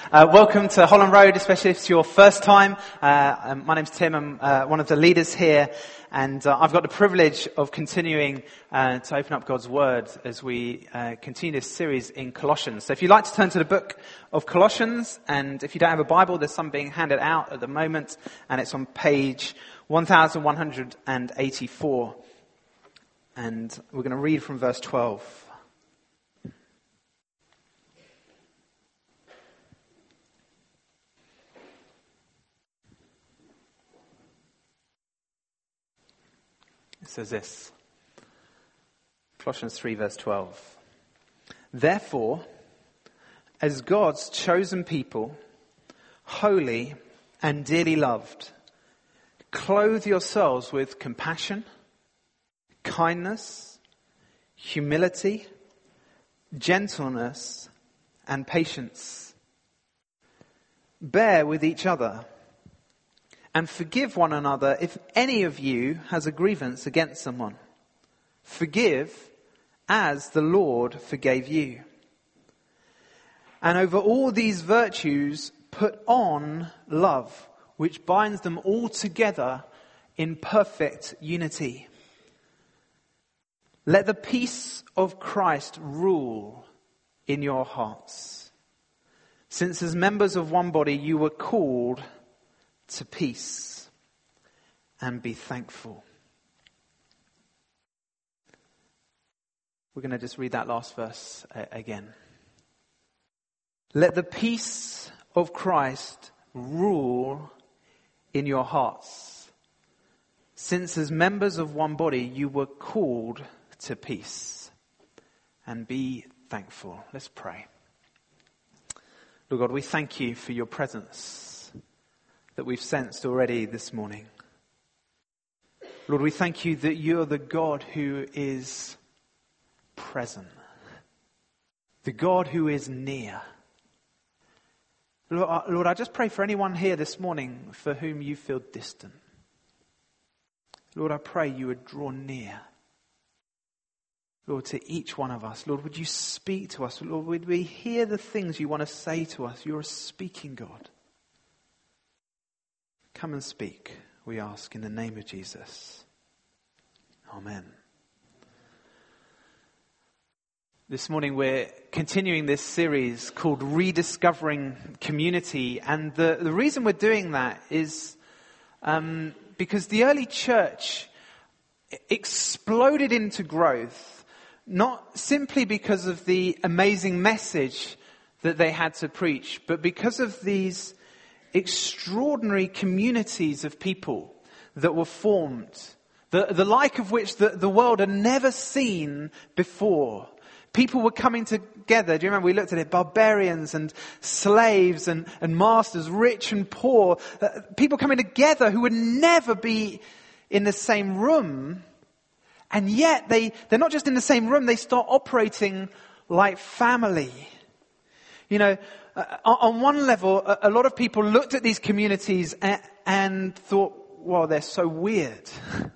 Welcome to Holland Road, especially if it's your first time. My name's Tim. I'm one of the leaders here, and I've got the privilege of continuing to open up God's Word as we continue this series in Colossians. So if you'd like to turn to the book of Colossians, and if you don't have a Bible, there's some being handed out at the moment, and it's on page 1184. And we're going to read from verse 12. It says this, Colossians 3 verse 12. Therefore, as God's chosen people, holy and dearly loved, clothe yourselves with compassion, kindness, humility, gentleness, and patience. Bear with each other and forgive one another if any of you has a grievance against someone. Forgive as the Lord forgave you. And over all these virtues, put on love, which binds them all together in perfect unity. Let the peace of Christ rule in your hearts, since as members of one body you were called to peace, and be thankful. We're going to just read that last verse again. Let the peace of Christ rule in your hearts, since as members of one body you were called to peace, and be thankful. Let's pray. Lord God, we thank you for your presence that we've sensed already this morning. Lord, we thank you that you're the God who is present, the God who is near. Lord, I just pray for anyone here this morning for whom you feel distant. Lord, I pray you would draw near, Lord, to each one of us. Lord, would you speak to us? Lord, would we hear the things you want to say to us? You're a speaking God. Come and speak, we ask, in the name of Jesus. Amen. This morning we're continuing this series called Rediscovering Community. And the reason we're doing that is because the early church exploded into growth, not simply because of the amazing message that they had to preach, but because of these extraordinary communities of people that were formed, the like of which the world had never seen before. People were coming together. Do you remember we looked at it? Barbarians and slaves and masters, rich and poor. People coming together who would never be in the same room. And yet they're not just in the same room, they start operating like family. You know, on one level, a lot of people looked at these communities and thought, well, they're so weird.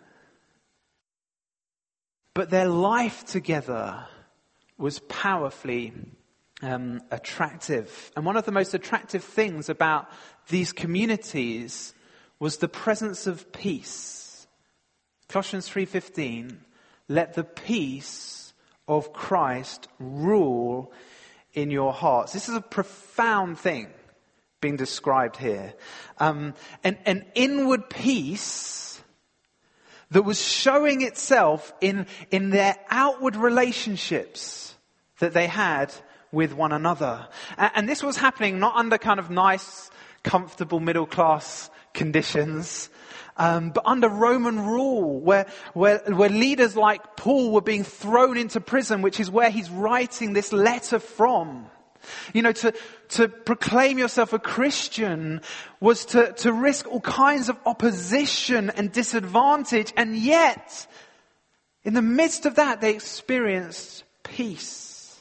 But their life together was powerfully attractive. And one of the most attractive things about these communities was the presence of peace. Colossians 3:15, let the peace of Christ rule in your hearts. This is a profound thing being described here. An inward peace that was showing itself in their outward relationships that they had with one another. And this was happening not under kind of nice, comfortable middle class conditions, but under Roman rule, where leaders like Paul were being thrown into prison, which is where he's writing this letter from. You know, to proclaim yourself a Christian was to risk all kinds of opposition and disadvantage, and yet, in the midst of that, they experienced peace.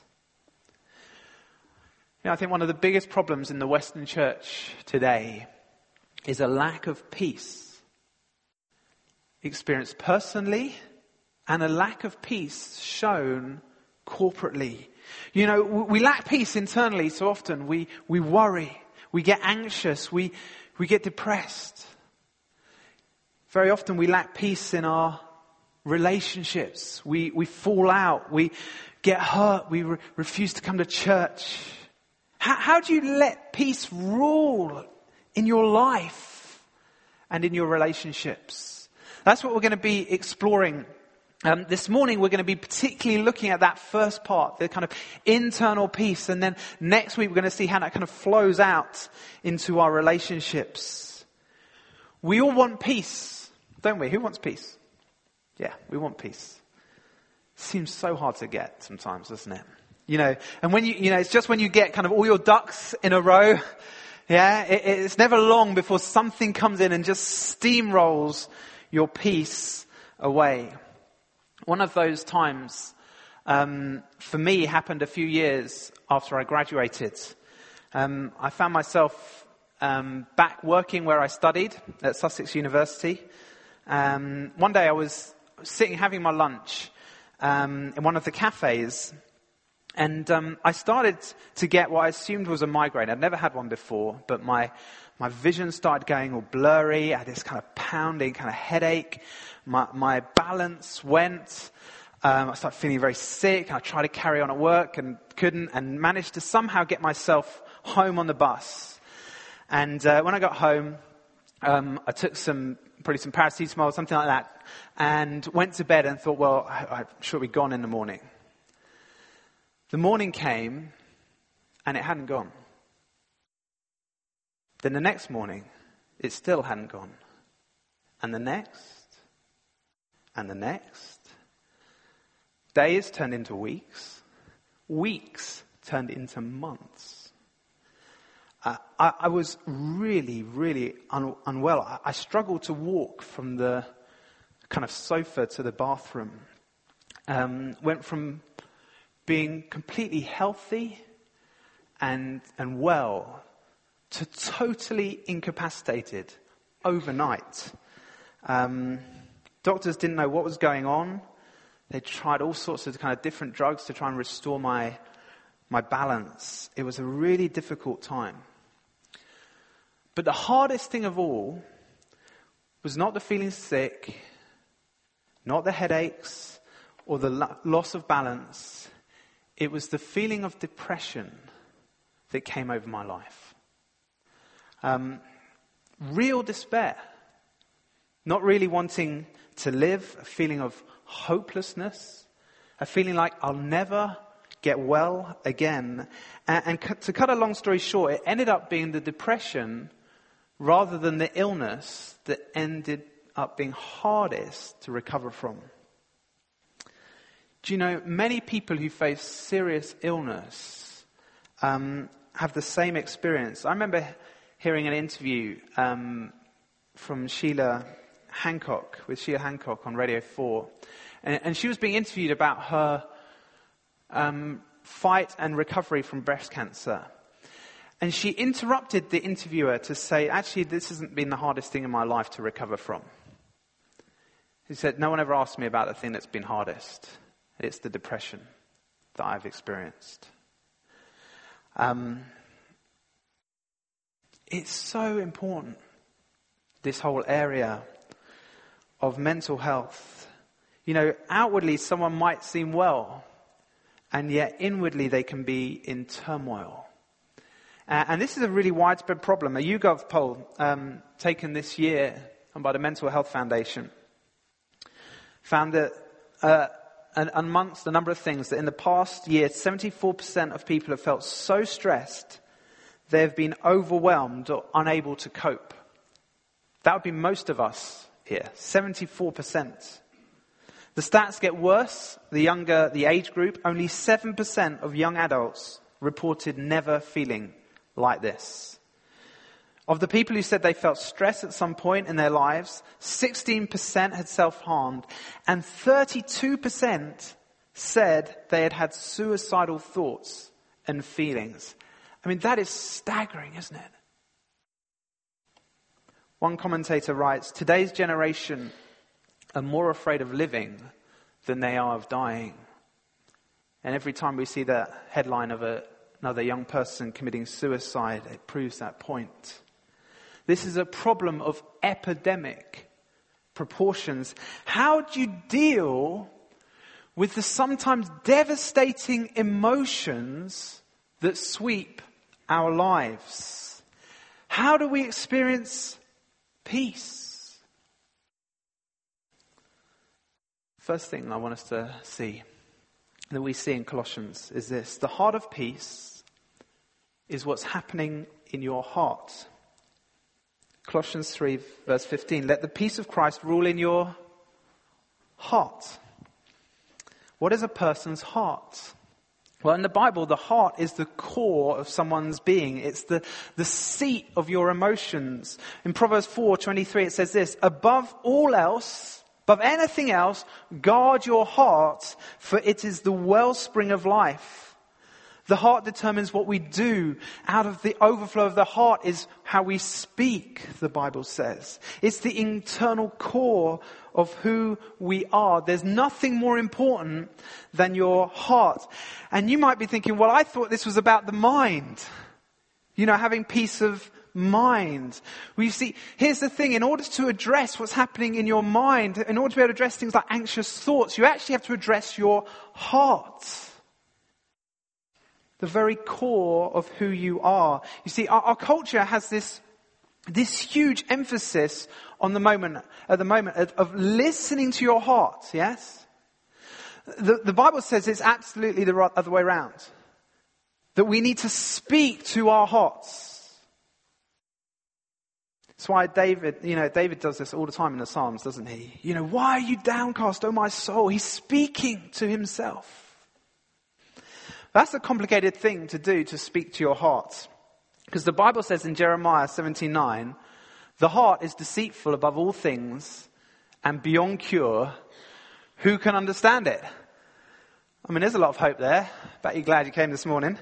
You know, I think one of the biggest problems in the Western church today is a lack of peace, experienced personally, and a lack of peace shown corporately. You know, we lack peace internally so often. We worry. We get anxious. We get depressed. Very often we lack peace in our relationships. We fall out. We get hurt. We refuse to come to church. How do you let peace rule in your life and in your relationships? That's what we're going to be exploring. This morning we're going to be particularly looking at that first part, the kind of internal peace. And then next week we're going to see how that kind of flows out into our relationships. We all want peace, don't we? Who wants peace? Yeah, we want peace. Seems so hard to get sometimes, doesn't it? You know, and when it's just when you get kind of all your ducks in a row, yeah, it's never long before something comes in and just steamrolls your peace away. One of those times, for me, happened a few years after I graduated. I found myself back working where I studied at Sussex University. One day I was sitting having my lunch in one of the cafes, and I started to get what I assumed was a migraine. I'd never had one before, but my vision started going all blurry. I had this kind of pounding kind of headache. My balance went. I started feeling very sick. I tried to carry on at work and couldn't, and managed to somehow get myself home on the bus. And when I got home, I took probably some paracetamol, something like that, and went to bed and thought, well, I'm sure it'll be gone in the morning. The morning came, and it hadn't gone. Then the next morning, it still hadn't gone. And the next, and the next. Days turned into weeks. Weeks turned into months. I was really, really unwell. I struggled to walk from the kind of sofa to the bathroom. Went from being completely healthy and well to totally incapacitated overnight. Doctors didn't know what was going on. They tried all sorts of kind of different drugs to try and restore my balance. It was a really difficult time. But the hardest thing of all was not the feeling sick, not the headaches, or the loss of balance. It was the feeling of depression that came over my life. Real despair. Not really wanting to live, a feeling of hopelessness, a feeling like I'll never get well again. And to cut a long story short, it ended up being the depression rather than the illness that ended up being hardest to recover from. Do you know, many people who face serious illness have the same experience. I remember hearing an interview from Sheila Hancock on Radio 4. And she was being interviewed about her fight and recovery from breast cancer. And she interrupted the interviewer to say, actually, this hasn't been the hardest thing in my life to recover from. She said, no one ever asked me about the thing that's been hardest. It's the depression that I've experienced. It's so important, this whole area of mental health. You know, outwardly someone might seem well, and yet inwardly they can be in turmoil. And this is a really widespread problem. A YouGov poll taken this year by the Mental Health Foundation found that amongst a number of things, that in the past year, 74% of people have felt so stressed they have been overwhelmed or unable to cope. That would be most of us here, 74%. The stats get worse. The younger the age group, only 7% of young adults reported never feeling like this. Of the people who said they felt stress at some point in their lives, 16% had self-harmed, and 32% said they had had suicidal thoughts and feelings. I mean, that is staggering, isn't it? One commentator writes, today's generation are more afraid of living than they are of dying. And every time we see the headline of another young person committing suicide, it proves that point. This is a problem of epidemic proportions. How do you deal with the sometimes devastating emotions that sweep our lives? How do we experience peace? First thing I want us to see, that we see in Colossians, is this: the heart of peace is what's happening in your heart. Colossians 3 verse 15, let the peace of Christ rule in your heart. What is a person's heart? Well, in the Bible, the heart is the core of someone's being. It's the seat of your emotions. In Proverbs 4:23, it says this: above all else, above anything else, guard your heart, for it is the wellspring of life. The heart determines what we do. Out of the overflow of the heart is how we speak, the Bible says. It's the internal core of who we are. There's nothing more important than your heart. And you might be thinking, well, I thought this was about the mind. Having peace of mind. Well, you see, here's the thing. In order to address what's happening in your mind, in order to be able to address things like anxious thoughts, you actually have to address your heart. The very core of who you are. You see, our culture has this huge emphasis at the moment of listening to your heart, yes? The Bible says it's absolutely the other way around. That we need to speak to our hearts. That's why David does this all the time in the Psalms, doesn't he? Why are you downcast, O my soul? He's speaking to himself. That's a complicated thing to do, to speak to your heart. Because the Bible says in Jeremiah 17:9, the heart is deceitful above all things and beyond cure. Who can understand it? There's a lot of hope there. Bet you're glad you came this morning.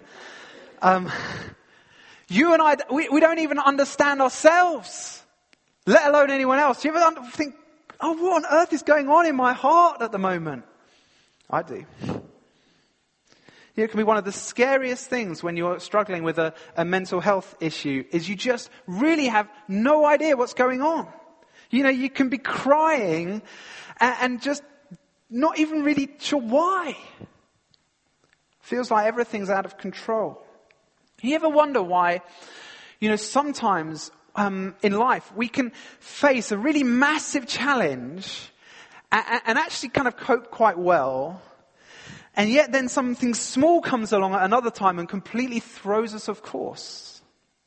You and I, we don't even understand ourselves, let alone anyone else. Do you ever think, what on earth is going on in my heart at the moment? I do. It can be one of the scariest things when you're struggling with a mental health issue, is you just really have no idea what's going on. You can be crying and just not even really sure why. Feels like everything's out of control. You ever wonder why, sometimes in life we can face a really massive challenge and actually kind of cope quite well. And yet then something small comes along at another time and completely throws us off course.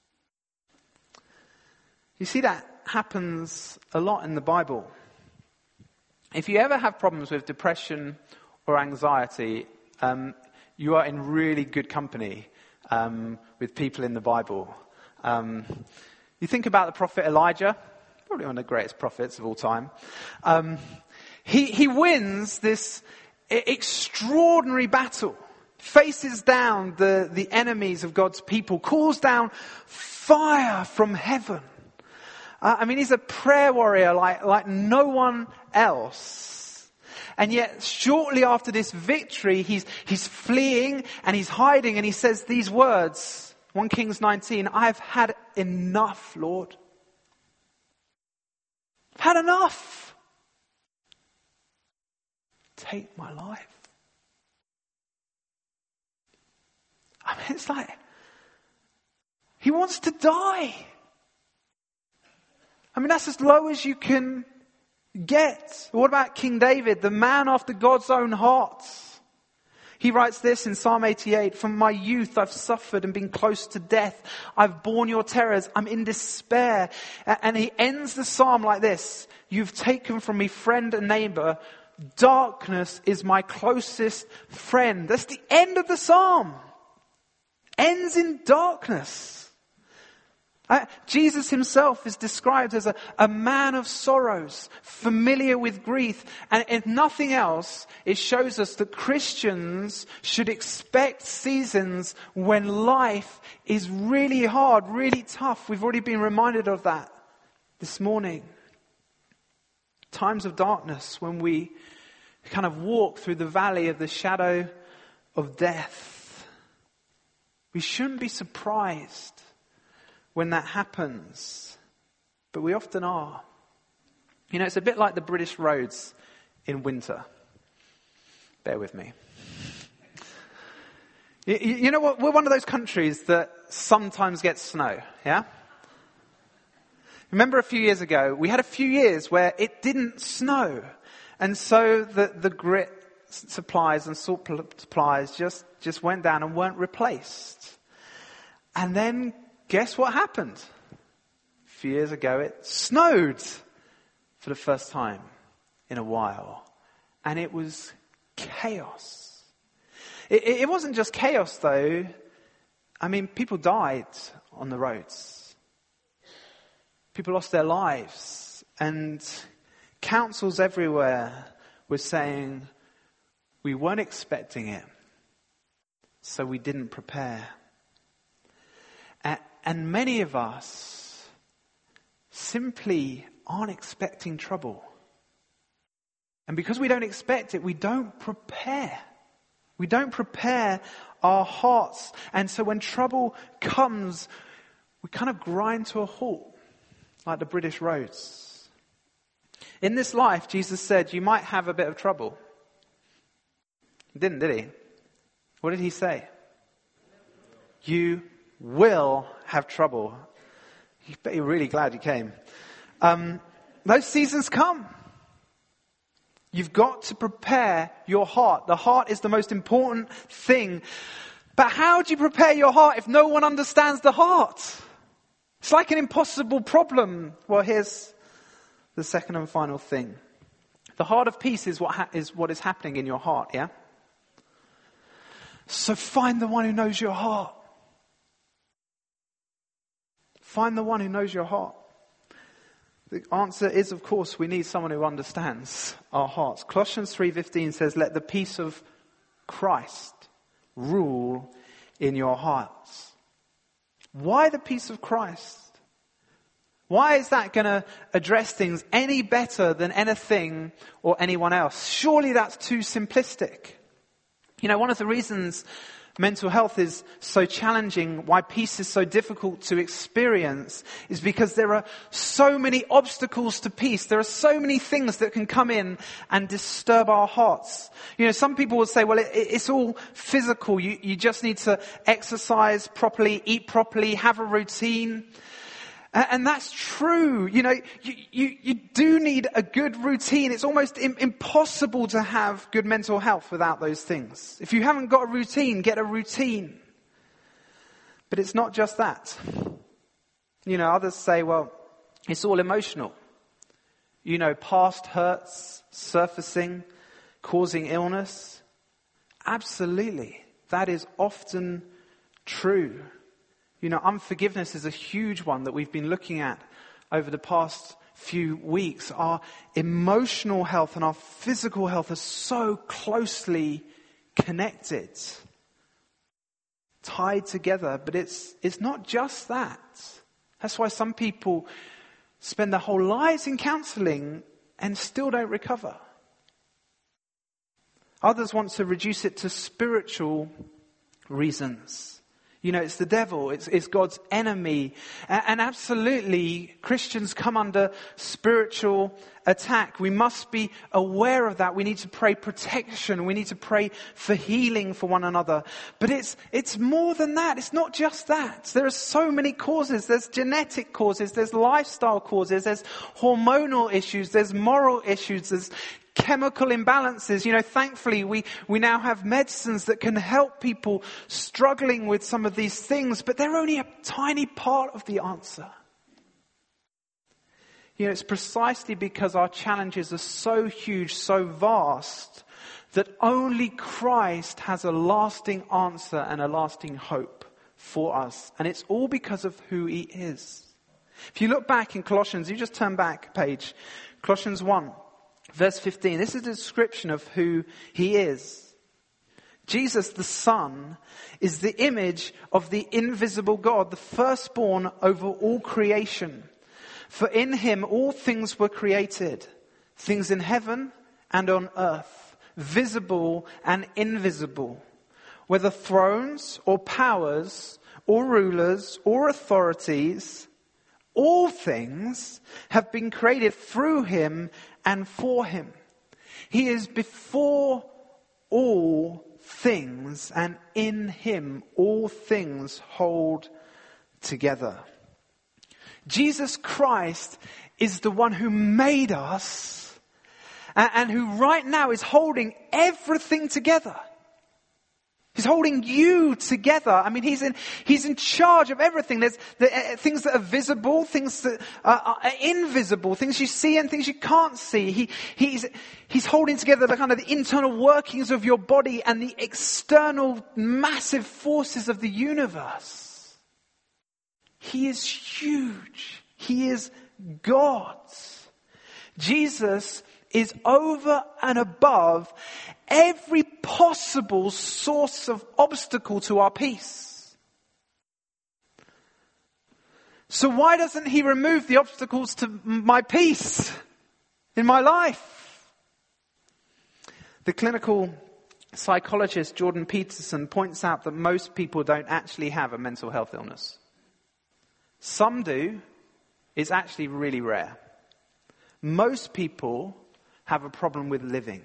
You see, that happens a lot in the Bible. If you ever have problems with depression or anxiety, you are in really good company with people in the Bible. You think about the prophet Elijah, probably one of the greatest prophets of all time. He wins this extraordinary battle, faces down the enemies of God's people, calls down fire from heaven. He's a prayer warrior like no one else. And yet shortly after this victory, he's fleeing and he's hiding, and he says these words, 1 Kings 19, I've had enough, Lord. I've had enough. Take my life. It's like he wants to die. That's as low as you can get. What about King David, the man after God's own heart? He writes this in Psalm 88, from my youth I've suffered and been close to death. I've borne your terrors. I'm in despair. And he ends the psalm like this: you've taken from me friend and neighbor. Darkness is my closest friend. That's the end of the psalm. Ends in darkness. Jesus himself is described as a man of sorrows, familiar with grief. And if nothing else, it shows us that Christians should expect seasons when life is really hard, really tough. We've already been reminded of that this morning. Times of darkness when we kind of walk through the valley of the shadow of death. We shouldn't be surprised when that happens, but we often are. You know, it's a bit like the British roads in winter. Bear with me. You know what? We're one of those countries that sometimes gets snow, yeah? Remember a few years ago, we had a few years where it didn't snow. And so the grit supplies and salt supplies just went down and weren't replaced. And then guess what happened? A few years ago, it snowed for the first time in a while. And it was chaos. It wasn't just chaos, though. I mean, people died on the roads. People lost their lives. And councils everywhere were saying, we weren't expecting it, so we didn't prepare. And many of us simply aren't expecting trouble. And because we don't expect it, we don't prepare. We don't prepare our hearts. And so when trouble comes, we kind of grind to a halt, like the British roads. In this life, Jesus said, you might have a bit of trouble. He didn't, did he? What did he say? You will have trouble. You bet you're really glad you came. Those seasons come. You've got to prepare your heart. The heart is the most important thing. But how do you prepare your heart if no one understands the heart? It's like an impossible problem. Well, here's the second and final thing. The heart of peace is what is happening in your heart, yeah? So find the one who knows your heart. Find the one who knows your heart. The answer is, of course, we need someone who understands our hearts. Colossians 3:15 says, let the peace of Christ rule in your hearts. Why the peace of Christ? Why is that going to address things any better than anything or anyone else? Surely that's too simplistic. You know, one of the reasons mental health is so challenging, why peace is so difficult to experience, is because there are so many obstacles to peace. There are so many things that can come in and disturb our hearts. You know, some people will say, well, it's all physical. You just need to exercise properly, eat properly, have a routine. And that's true. You know, you do need a good routine. It's almost impossible to have good mental health without those things. If you haven't got a routine, get a routine. But it's not just that. You know, others say, well, it's all emotional. You know, past hurts surfacing, causing illness. Absolutely. That is often true. You know, unforgiveness is a huge one that we've been looking at over the past few weeks. Our emotional health and our physical health are so closely connected, tied together. But it's not just that. That's why some people spend their whole lives in counselling and still don't recover. Others want to reduce it to spiritual reasons. You know, it's the devil, it's God's enemy. And absolutely, Christians come under spiritual attack. We must be aware of that. We need to pray protection. We need to pray for healing for one another. But it's more than that. It's not just that. There are so many causes. There's genetic causes. There's lifestyle causes. There's hormonal issues. There's moral issues. There's chemical imbalances. You know, thankfully we now have medicines that can help people struggling with some of these things, but they're only a tiny part of the answer. You know, it's precisely because our challenges are so huge, so vast, that only Christ has a lasting answer and a lasting hope for us. And it's all because of who he is. If you look back in Colossians, you just turn back a page, Colossians 1. Verse 15, this is a description of who he is. Jesus, the Son, is the image of the invisible God, the firstborn over all creation. For in him all things were created, things in heaven and on earth, visible and invisible. whether thrones or powers or rulers or authorities, all things have been created through him and for him. He is before all things, and in him all things hold together. Jesus Christ is the one who made us and who right now is holding everything together. He's holding you together. I mean, he's in charge of everything. There's things that are visible, things that are invisible, things you see and things you can't see. He's holding together the kind of the internal workings of your body and the external massive forces of the universe. He is huge. He is God. Jesus is over and above every possible source of obstacle to our peace. So why doesn't he remove the obstacles to my peace in my life? The clinical psychologist Jordan Peterson points out that most people don't actually have a mental health illness. Some do. It's actually really rare. Most people have a problem with living.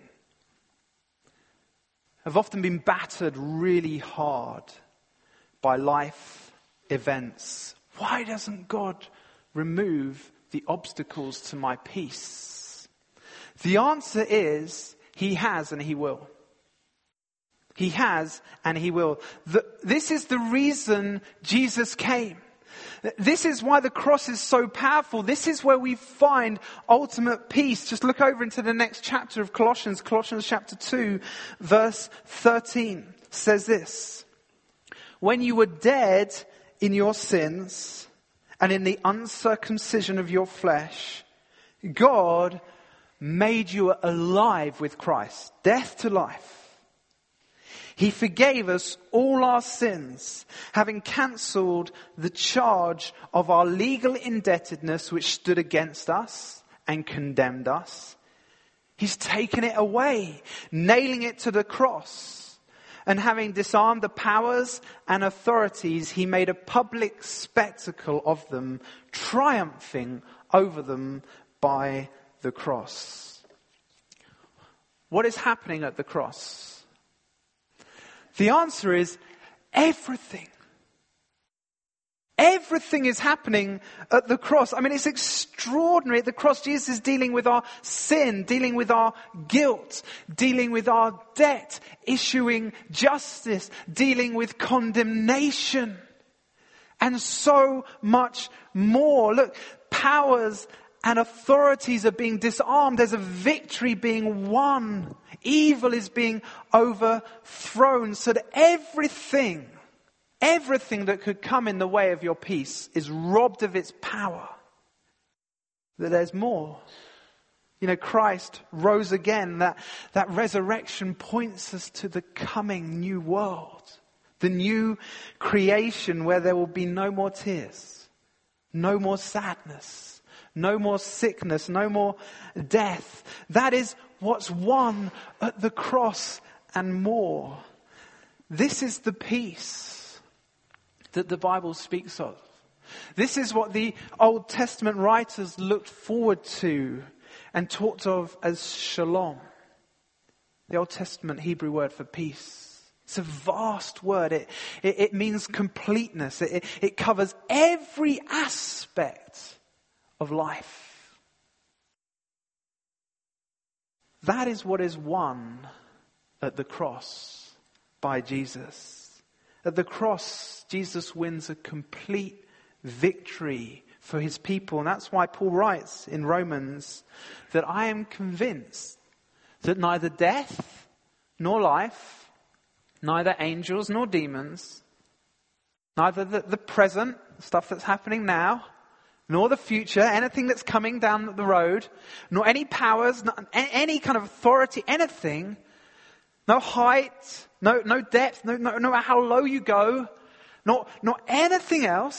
Have often been battered really hard by life events. Why doesn't God remove the obstacles to my peace? The answer is he has and he will. He has and he will. This is the reason Jesus came. This is why the cross is so powerful. This is where we find ultimate peace. Just look over into the next chapter of Colossians. Colossians chapter 2, verse 13 says this. When you were dead in your sins and in the uncircumcision of your flesh, God made you alive with Christ. Death to life. He forgave us all our sins, having cancelled the charge of our legal indebtedness which stood against us and condemned us. He's taken it away, nailing it to the cross. And having disarmed the powers and authorities, he made a public spectacle of them, triumphing over them by the cross. What is happening at the cross? The answer is everything. Everything is happening at the cross. I mean, it's extraordinary. At the cross, Jesus is dealing with our sin, dealing with our guilt, dealing with our debt, issuing justice, dealing with condemnation, and so much more. Look, powers and authorities are being disarmed. There's a victory being won. Evil is being overthrown. So that everything that could come in the way of your peace is robbed of its power. That there's more. You know, Christ rose again. That resurrection points us to the coming new world. The new creation where there will be no more tears. No more sadness. No more sickness, no more death. That is what's won at the cross and more. This is the peace that the Bible speaks of. This is what the Old Testament writers looked forward to and talked of as shalom. The Old Testament Hebrew word for peace. It's a vast word. It means completeness. It covers every aspect of life. That is what is won at the cross by Jesus. At the cross, Jesus wins a complete victory for his people. And that's why Paul writes in Romans that I am convinced that neither death nor life, neither angels nor demons, neither the present, stuff that's happening now, nor the future, anything that's coming down the road, nor any powers, any kind of authority, anything, no height, no depth, no matter how low you go, nor anything else,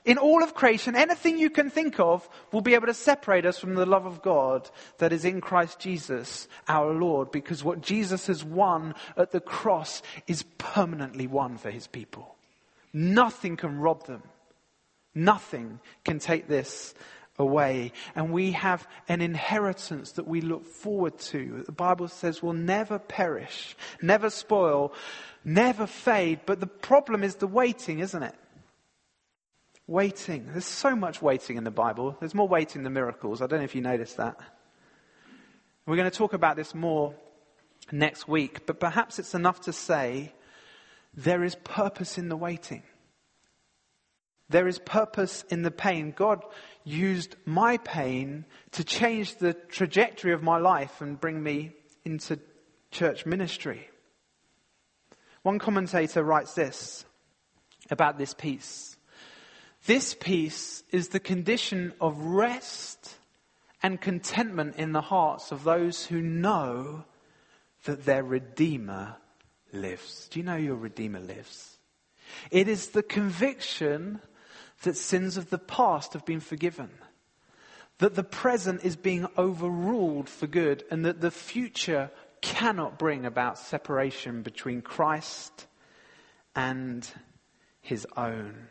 in all of creation, anything you can think of will be able to separate us from the love of God that is in Christ Jesus, our Lord, because what Jesus has won at the cross is permanently won for his people. Nothing can rob them. Nothing can take this away. And we have an inheritance that we look forward to. The Bible says will never perish, never spoil, never fade. But the problem is the waiting, isn't it? Waiting. There's so much waiting in the Bible. There's more waiting than miracles. I don't know if you noticed that. We're going to talk about this more next week. But perhaps it's enough to say there is purpose in the waiting. There is purpose in the pain. God used my pain to change the trajectory of my life and bring me into church ministry. One commentator writes this about this peace. This peace is the condition of rest and contentment in the hearts of those who know that their Redeemer lives. Do you know your Redeemer lives? It is the conviction that sins of the past have been forgiven, that the present is being overruled for good, and that the future cannot bring about separation between Christ and his own.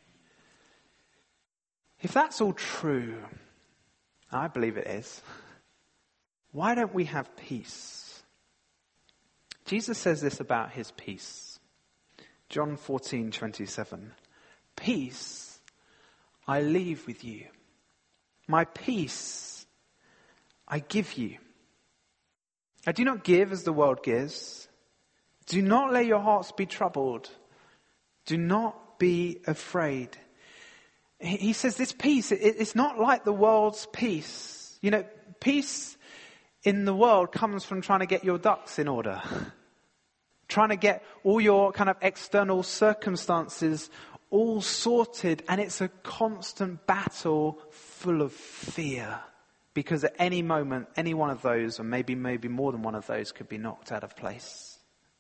If that's all true, I believe it is, why don't we have peace? Jesus says this about his peace. John 14:27. Peace I leave with you. My peace I give you. I do not give as the world gives. Do not let your hearts be troubled. Do not be afraid. He says this peace, it's not like the world's peace. You know, peace in the world comes from trying to get your ducks in order. Trying to get all your kind of external circumstances all sorted, and it's a constant battle full of fear. Because at any moment, any one of those, or maybe more than one of those, could be knocked out of place.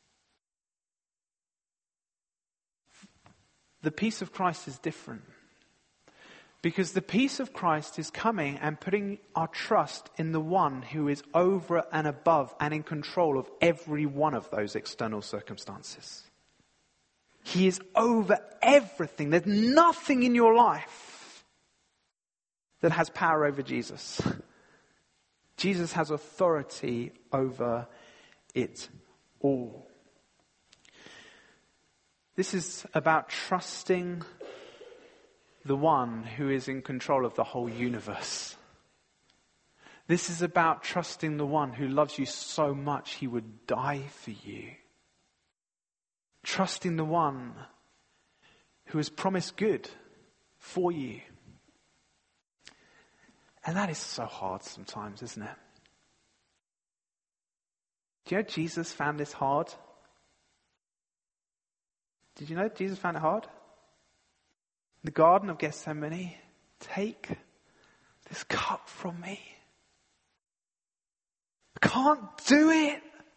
The peace of Christ is different. Because the peace of Christ is coming and putting our trust in the one who is over and above and in control of every one of those external circumstances. He is over everything. There's nothing in your life that has power over Jesus. Jesus has authority over it all. This is about trusting the one who is in control of the whole universe. This is about trusting the one who loves you so much he would die for you. Trusting the one who has promised good for you. And that is so hard sometimes, isn't it? Do you know Jesus found this hard? Did you know Jesus found it hard? In the Garden of Gethsemane, take this cup from me. I can't do it.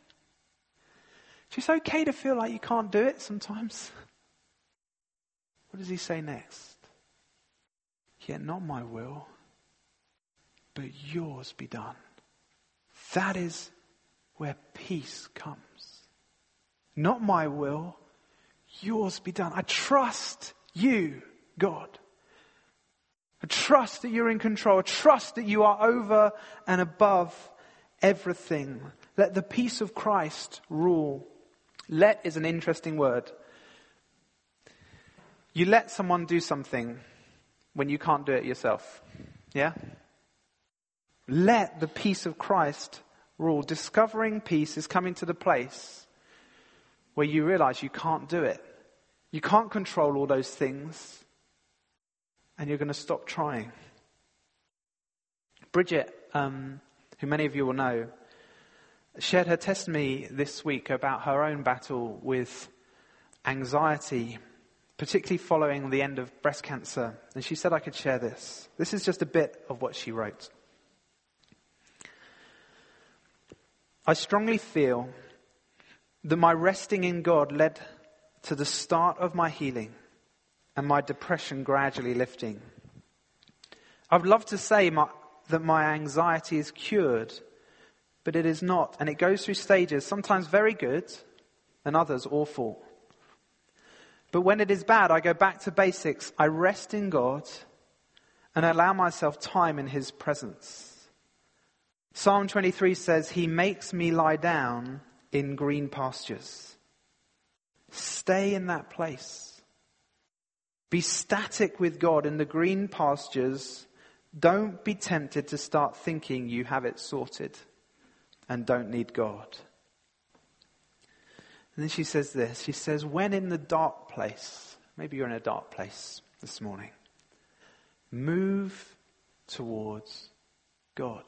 It's okay to feel like you can't do it sometimes. What does he say next? Yet not my will, but yours be done. That is where peace comes. Not my will, yours be done. I trust you, God. I trust that you're in control. I trust that you are over and above everything. Let the peace of Christ rule. Let is an interesting word. You let someone do something when you can't do it yourself. Yeah? Let the peace of Christ rule. Discovering peace is coming to the place where you realize you can't do it. You can't control all those things. And you're going to stop trying. Bridget, who many of you will know, shared her testimony this week about her own battle with anxiety, particularly following the end of breast cancer. And she said I could share this. This is just a bit of what she wrote. I strongly feel that my resting in God led to the start of my healing. and my depression gradually lifting. I would love to say that my anxiety is cured, but it is not. And it goes through stages, sometimes very good and others awful. But when it is bad, I go back to basics. I rest in God and allow myself time in his presence. Psalm 23 says, he makes me lie down in green pastures. Stay in that place. Be static with God in the green pastures. Don't be tempted to start thinking you have it sorted and don't need God. And then she says this. She says, when in the dark place, maybe you're in a dark place this morning, move towards God.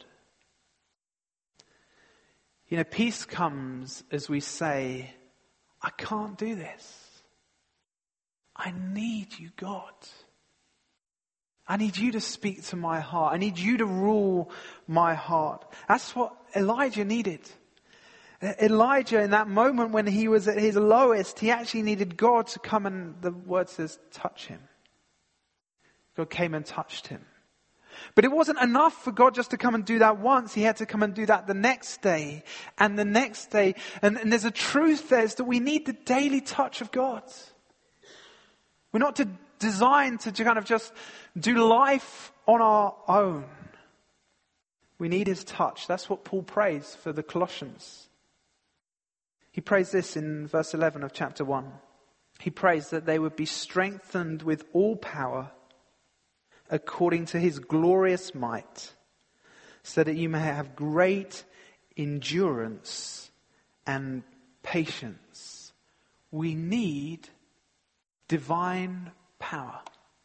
You know, peace comes as we say, I can't do this. I need you, God. I need you to speak to my heart. I need you to rule my heart. That's what Elijah needed. Elijah, in that moment when he was at his lowest, he actually needed God to come and, the word says, touch him. God came and touched him. But it wasn't enough for God just to come and do that once. He had to come and do that the next day and the next day. And there's a truth there is that we need the daily touch of God. We're not designed to kind of just do life on our own. We need his touch. That's what Paul prays for the Colossians. He prays this in verse 11 of chapter 1. He prays that they would be strengthened with all power according to his glorious might, so that you may have great endurance and patience. We need divine power.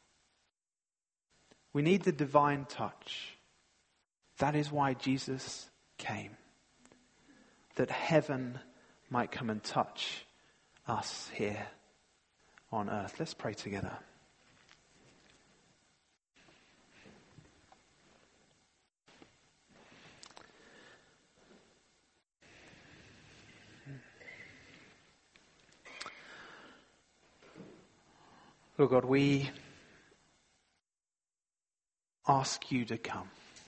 We need the divine touch. That is why Jesus came. That heaven might come and touch us here on earth. Let's pray together. Lord God, we ask you to come.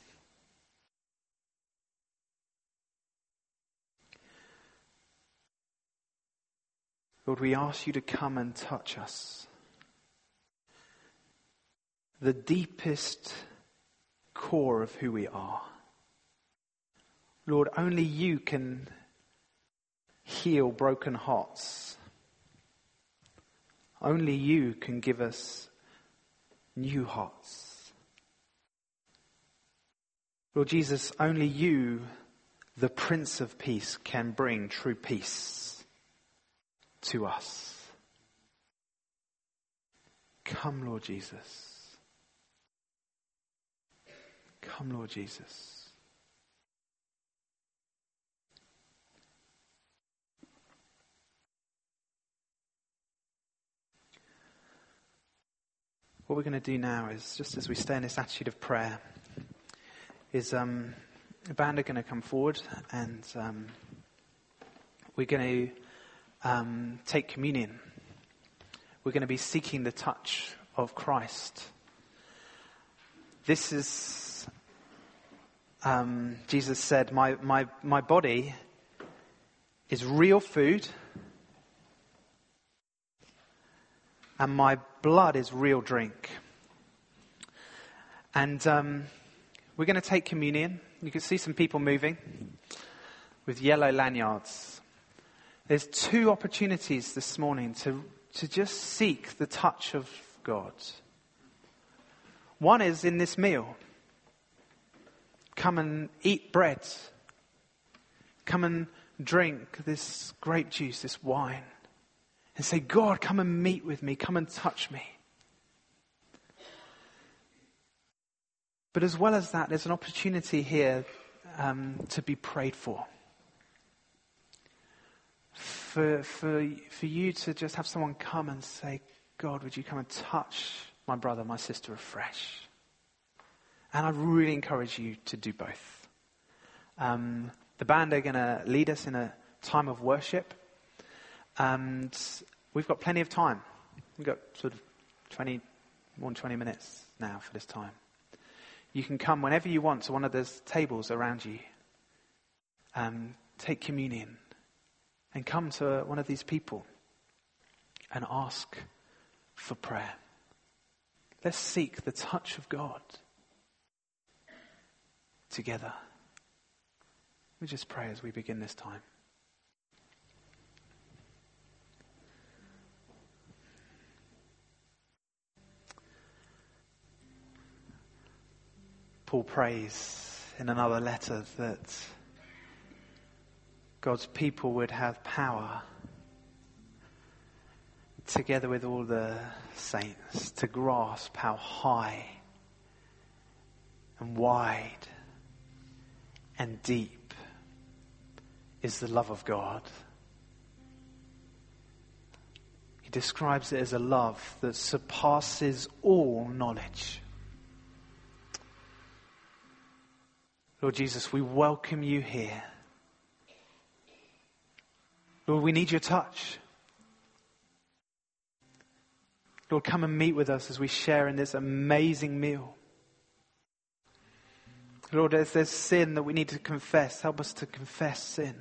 Lord, we ask you to come and touch us. The deepest core of who we are. Lord, only you can heal broken hearts. Only you can give us new hearts. Lord Jesus, only you, the Prince of Peace, can bring true peace to us. Come, Lord Jesus. Come, Lord Jesus. What we're going to do now is, just as we stay in this attitude of prayer, is the band are going to come forward and we're going to take communion. We're going to be seeking the touch of Christ. This is, Jesus said, my body is real food and my blood is real drink. And we're going to take communion. You can see some people moving with yellow lanyards. There's two opportunities this morning to just seek the touch of God. One is in this meal. Come and eat bread. Come and drink this grape juice, this wine. And say, God, come and meet with me. Come and touch me. But as well as that, there's an opportunity here to be prayed for. For you to just have someone come and say, God, would you come and touch my brother, my sister afresh? And I really encourage you to do both. The band are going to lead us in a time of worship. And we've got plenty of time. We've got sort of more than 20 minutes now for this time. You can come whenever you want to one of those tables around you. Take communion and come to one of these people and ask for prayer. Let's seek the touch of God together. We just pray as we begin this time. Paul prays in another letter that God's people would have power together with all the saints to grasp how high and wide and deep is the love of God. He describes it as a love that surpasses all knowledge. Lord Jesus, we welcome you here. Lord, we need your touch. Lord, come and meet with us as we share in this amazing meal. Lord, if there's sin that we need to confess, help us to confess sin.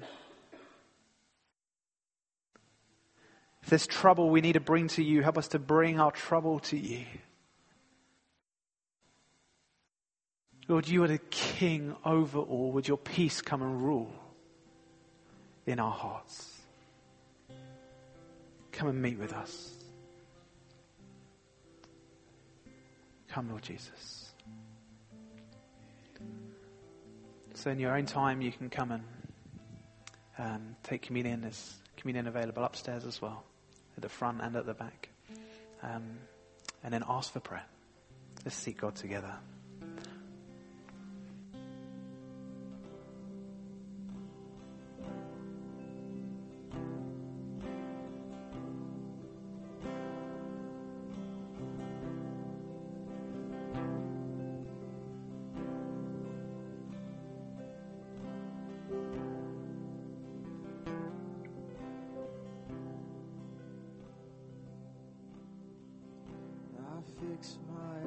If there's trouble we need to bring to you, help us to bring our trouble to you. Lord, you are the King over all. Would your peace come and rule in our hearts? Come and meet with us. Come, Lord Jesus. So in your own time, you can come and take communion. There's communion available upstairs as well, at the front and at the back. And then ask for prayer. Let's seek God together. Fix my